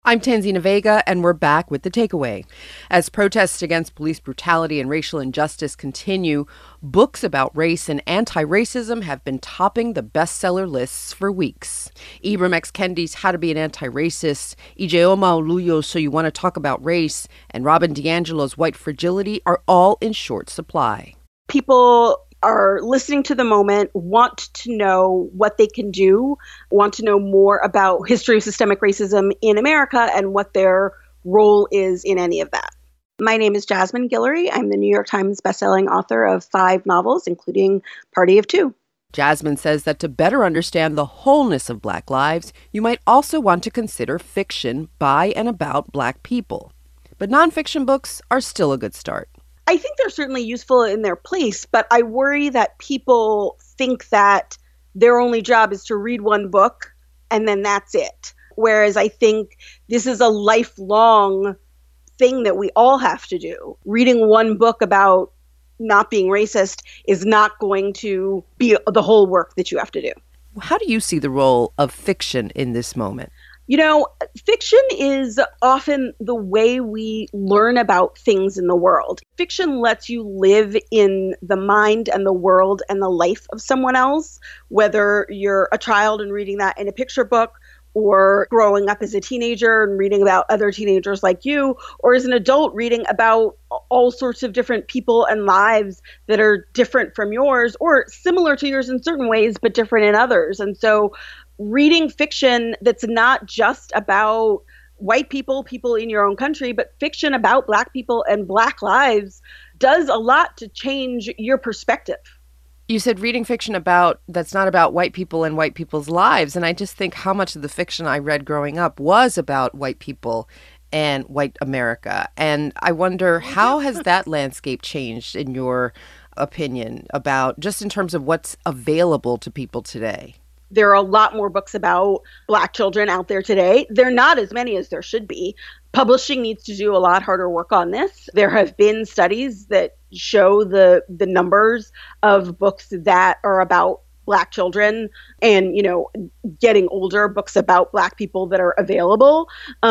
I'm Tanzina Vega, and we're back with The Takeaway. As protests against police brutality and racial injustice continue, books about race and anti-racism have been topping the bestseller lists for weeks. Ibram X. Kendi's How to Be an Anti-Racist, Ijeoma Oluyo's So You Want to Talk About Race, and Robin DiAngelo's White Fragility are all in short supply. People are listening to the moment, want to know what they can do, want to know more about history of systemic racism in America and what their role is in any of that. My name is Jasmine Guillory. I'm the New York Times bestselling author of 5 novels, including Party of 2. Jasmine says that to better understand the wholeness of Black lives, you might also want to consider fiction by and about Black people. But nonfiction books are still a good start. I think they're certainly useful in their place, but I worry that people think that their only job is to read one book and then that's it. Whereas I think this is a lifelong thing that we all have to do. Reading one book about not being racist is not going to be the whole work that you have to do. How do you see the role of fiction in this moment? You know, fiction is often the way we learn about things in the world. Fiction lets you live in the mind and the world and the life of someone else, whether you're a child and reading that in a picture book, or growing up as a teenager and reading about other teenagers like you, or as an adult reading about all sorts of different people and lives that are different from yours or similar to yours in certain ways, but different in others. And so reading fiction that's not just about white people, people in your own country, but fiction about Black people and Black lives does a lot to change your perspective. You said reading fiction that's not about white people and white people's lives. And I just think how much of the fiction I read growing up was about white people and white America. And I wonder, how has that landscape changed in your opinion about just in terms of what's available to people today? There are a lot more books about Black children out there today. There are not as many as there should be. Publishing needs to do a lot harder work on this. There have been studies that show the numbers of books that are about Black children and, you know, getting older, books about Black people that are available.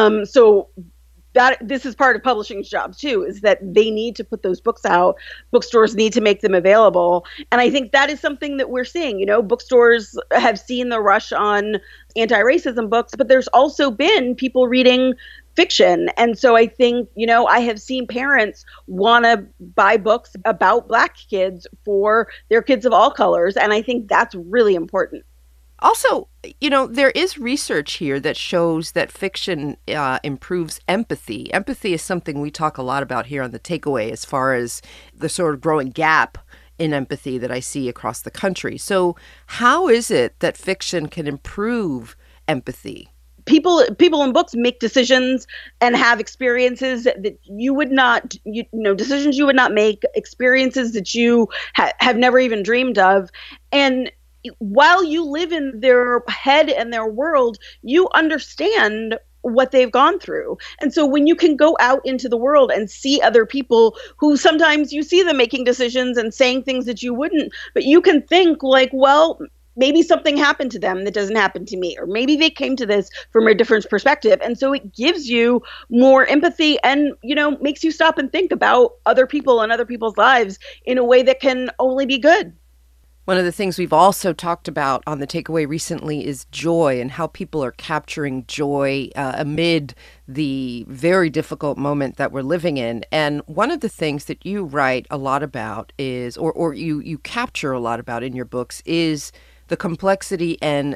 So that this is part of publishing's job too, is that they need to put those books out. Bookstores need to make them available. And I think that is something that we're seeing. You know, bookstores have seen the rush on anti-racism books, but there's also been people reading fiction. And so I think, you know, I have seen parents want to buy books about Black kids for their kids of all colors. And I think that's really important. Also, you know, there is research here that shows that fiction improves empathy. Empathy is something we talk a lot about here on The Takeaway as far as the sort of growing gap in empathy that I see across the country. So how is it that fiction can improve empathy? People in books make decisions and have experiences that you would not, decisions you would not make, experiences that you have never even dreamed of. And while you live in their head and their world, you understand what they've gone through. And so when you can go out into the world and see other people who sometimes you see them making decisions and saying things that you wouldn't, but you can think like, well, maybe something happened to them that doesn't happen to me, or maybe they came to this from a different perspective. And so it gives you more empathy and, you know, makes you stop and think about other people and other people's lives in a way that can only be good. One of the things we've also talked about on The Takeaway recently is joy and how people are capturing joy amid the very difficult moment that we're living in. And one of the things that you write a lot about is, or you capture a lot about in your books, is the complexity and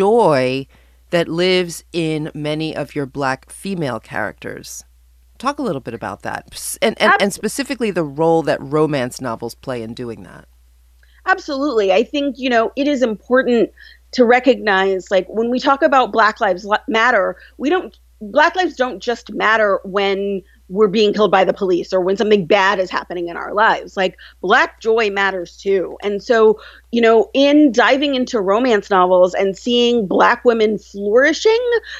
joy that lives in many of your Black female characters. Talk a little bit about that, and specifically the role that romance novels play in doing that. Absolutely. I think, you know, it is important to recognize, like, when we talk about Black Lives Matter, Black lives don't just matter when we're being killed by the police or when something bad is happening in our lives. Like, Black joy matters too. And so, you know, in diving into romance novels and seeing Black women flourishing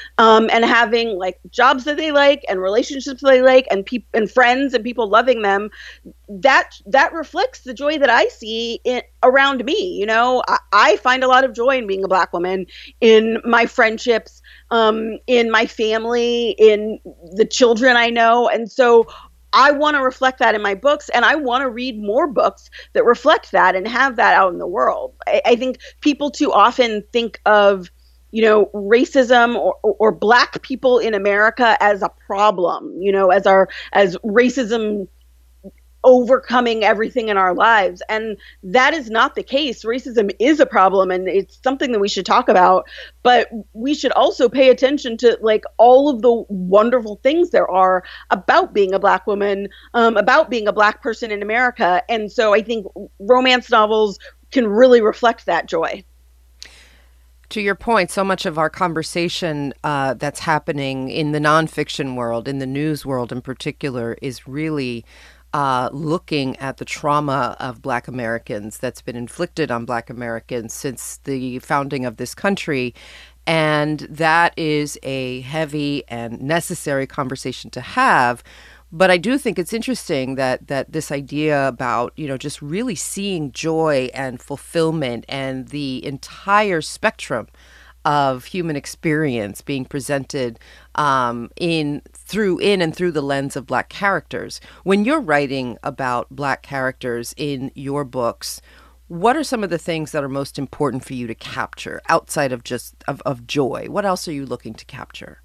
and having like jobs that they like and relationships they like and friends and people loving them, that reflects the joy that I see around me. I find a lot of joy in being a Black woman, in my friendships, in my family, in the children I know. And so I want to reflect that in my books, and I want to read more books that reflect that and have that out in the world. I think people too often think of, racism or Black people in America as a problem, as racism overcoming everything in our lives. And that is not the case. Racism is a problem, and it's something that we should talk about, but we should also pay attention to like all of the wonderful things there are about being a Black woman, about being a Black person in America. And so I think romance novels can really reflect that joy. To your point, so much of our conversation that's happening in the nonfiction world, in the news world in particular, is really looking at the trauma of Black Americans that's been inflicted on Black Americans since the founding of this country. And that is a heavy and necessary conversation to have. But I do think it's interesting that this idea about, just really seeing joy and fulfillment and the entire spectrum of human experience being presented in and through the lens of Black characters. When you're writing about Black characters in your books, what are some of the things that are most important for you to capture outside of just of joy? What else are you looking to capture?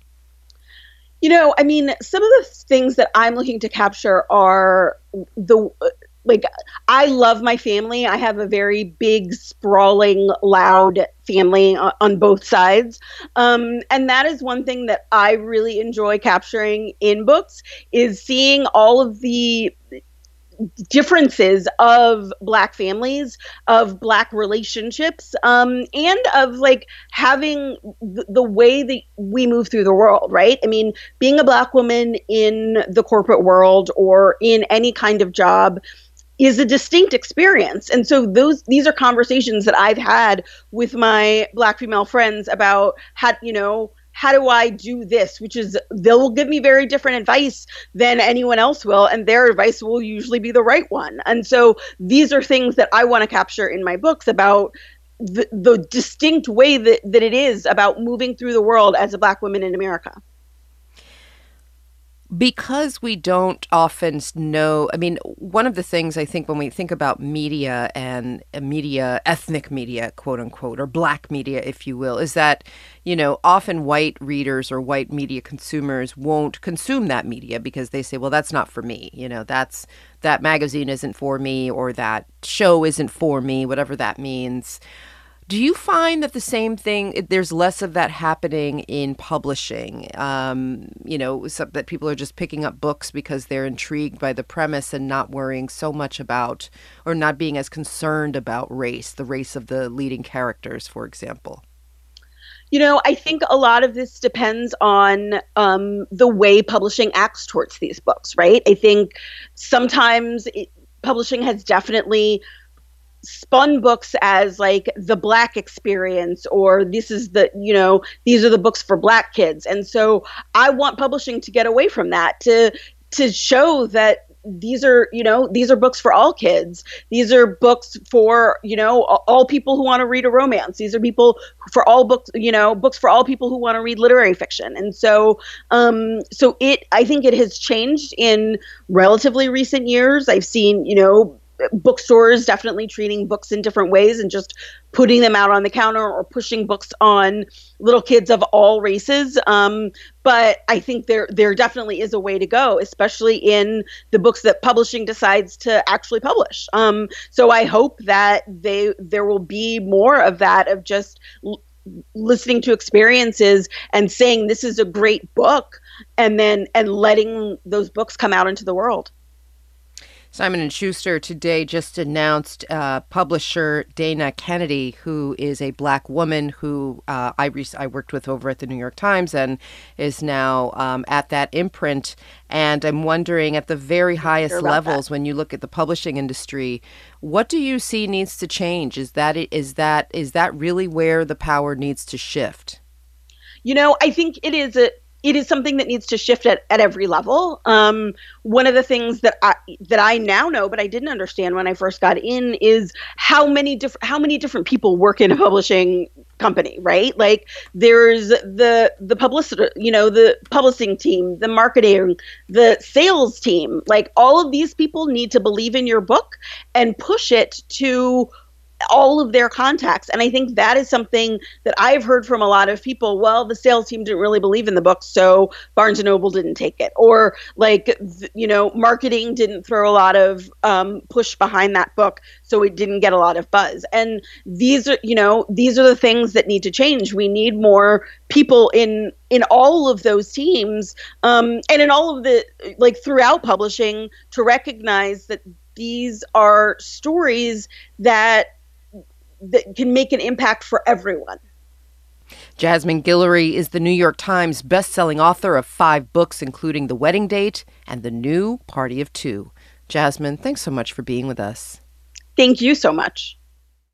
Some of the things that I'm looking to capture are I love my family. I have a very big, sprawling, loud family on both sides. And that is one thing that I really enjoy capturing in books, is seeing all of the differences of Black families, of Black relationships, and of having the way that we move through the world, right? I mean, being a Black woman in the corporate world or in any kind of job is a distinct experience. And so these are conversations that I've had with my Black female friends about how do I do this? Which is, they'll give me very different advice than anyone else will, and their advice will usually be the right one. And so these are things that I want to capture in my books about the distinct way that it is about moving through the world as a Black woman in America. Because we don't often know, one of the things I think when we think about media and media, ethnic media, quote unquote, or Black media, if you will, is that, often white readers or white media consumers won't consume that media because they say, well, that's not for me. That magazine isn't for me, or that show isn't for me, whatever that means. Do you find that the same thing, there's less of that happening in publishing, so that people are just picking up books because they're intrigued by the premise and not worrying so much about, or not being as concerned about race, the race of the leading characters, for example? I think a lot of this depends on the way publishing acts towards these books, right? I think sometimes publishing has definitely spun books as like the Black experience, or this is these are the books for Black kids. And so I want publishing to get away from that, to show that these are books for all kids. These are books for, all people who want to read a romance. These are books for all people who want to read literary fiction. And so, I think it has changed in relatively recent years. I've seen, bookstores definitely treating books in different ways and just putting them out on the counter or pushing books on little kids of all races. But I think there definitely is a way to go, especially in the books that publishing decides to actually publish. So I hope that there will be more of that, of just listening to experiences and saying this is a great book, and letting those books come out into the world. Simon & Schuster today just announced publisher Dana Kennedy, who is a Black woman who I worked with over at the New York Times and is now at that imprint. And I'm wondering, at the very highest levels, when you look at the publishing industry, what do you see needs to change? Is that really where the power needs to shift? I think it is it is something that needs to shift at every level. One of the things that I now know, but I didn't understand when I first got in, is how many different people work in a publishing company, right? Like there's the publicity, the publishing team, the marketing, the sales team. Like all of these people need to believe in your book and push it to all of their contacts. And I think that is something that I've heard from a lot of people. Well, the sales team didn't really believe in the book, so Barnes and Noble didn't take it. Or like, marketing didn't throw a lot of push behind that book, so it didn't get a lot of buzz. And these are the things that need to change. We need more people in all of those teams, and in all of the, like, throughout publishing, to recognize that these are stories that can make an impact for everyone. Jasmine Guillory is the New York Times best-selling author of 5 books, including The Wedding Date and The New Party of Two. Jasmine, thanks so much for being with us. Thank you so much.